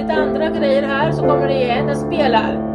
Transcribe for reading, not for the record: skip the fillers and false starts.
lite andra grejer här så kommer det igen. Jag spelar